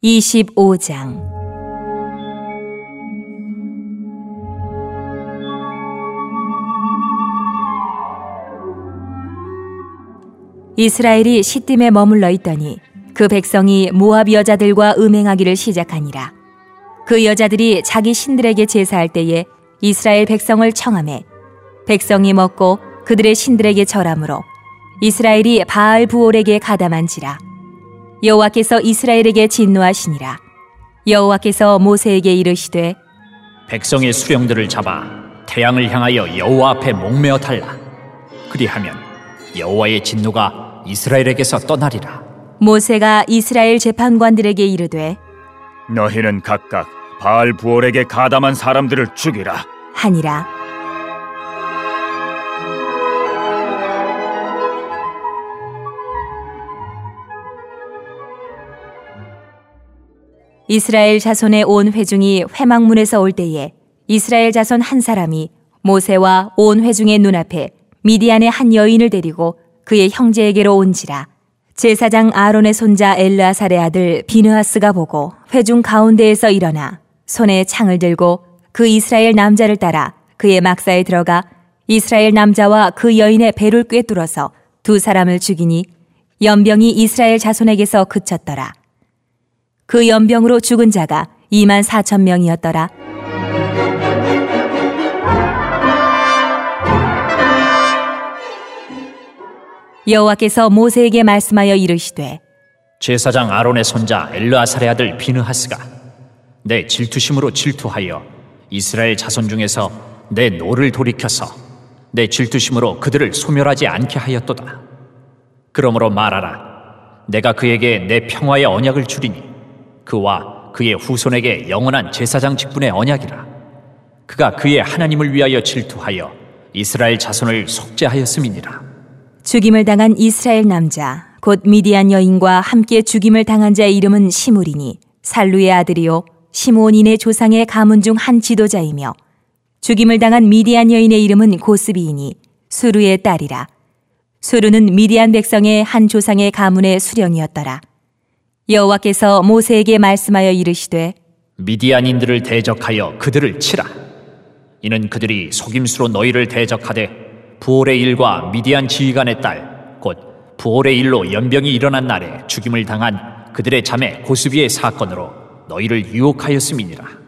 25장. 이스라엘이 시딤에 머물러 있더니 그 백성이 모압 여자들과 음행하기를 시작하니라. 그 여자들이 자기 신들에게 제사할 때에 이스라엘 백성을 청하매 백성이 먹고 그들의 신들에게 절하므로 이스라엘이 바알 부올에게 가담한지라. 여호와께서 이스라엘에게 진노하시니라. 여호와께서 모세에게 이르시되 백성의 수령들을 잡아 태양을 향하여 여호와 앞에 목매어 달라. 그리하면 여호와의 진노가 이스라엘에게서 떠나리라. 모세가 이스라엘 재판관들에게 이르되 너희는 각각 바알 부올에게 가담한 사람들을 죽이라 하니라. 이스라엘 자손의 온 회중이 회막문에서 올 때에 이스라엘 자손 한 사람이 모세와 온 회중의 눈앞에 미디안의 한 여인을 데리고 그의 형제에게로 온지라. 제사장 아론의 손자 엘르아살의 아들 비느하스가 보고 회중 가운데에서 일어나 손에 창을 들고 그 이스라엘 남자를 따라 그의 막사에 들어가 이스라엘 남자와 그 여인의 배를 꿰뚫어서 두 사람을 죽이니 연병이 이스라엘 자손에게서 그쳤더라. 그 연병으로 죽은 자가 24,000명이었더라. 여호와께서 모세에게 말씀하여 이르시되 제사장 아론의 손자 엘르아살의 아들 비느하스가 내 질투심으로 질투하여 이스라엘 자손 중에서 내 노를 돌이켜서 내 질투심으로 그들을 소멸하지 않게 하였도다. 그러므로 말하라. 내가 그에게 내 평화의 언약을 주리니 그와 그의 후손에게 영원한 제사장 직분의 언약이라. 그가 그의 하나님을 위하여 질투하여 이스라엘 자손을 속죄하였음이니라. 죽임을 당한 이스라엘 남자 곧 미디안 여인과 함께 죽임을 당한 자의 이름은 시므리니 살루의 아들이요 시므온인의 조상의 가문 중 한 지도자이며 죽임을 당한 미디안 여인의 이름은 고스비이니 수르의 딸이라. 수르는 미디안 백성의 한 조상의 가문의 수령이었더라. 여호와께서 모세에게 말씀하여 이르시되 미디안인들을 대적하여 그들을 치라. 이는 그들이 속임수로 너희를 대적하되 부올의 일과 미디안 지휘관의 딸 곧 부올의 일로 연병이 일어난 날에 죽임을 당한 그들의 자매 고스비의 사건으로 너희를 유혹하였음이니라.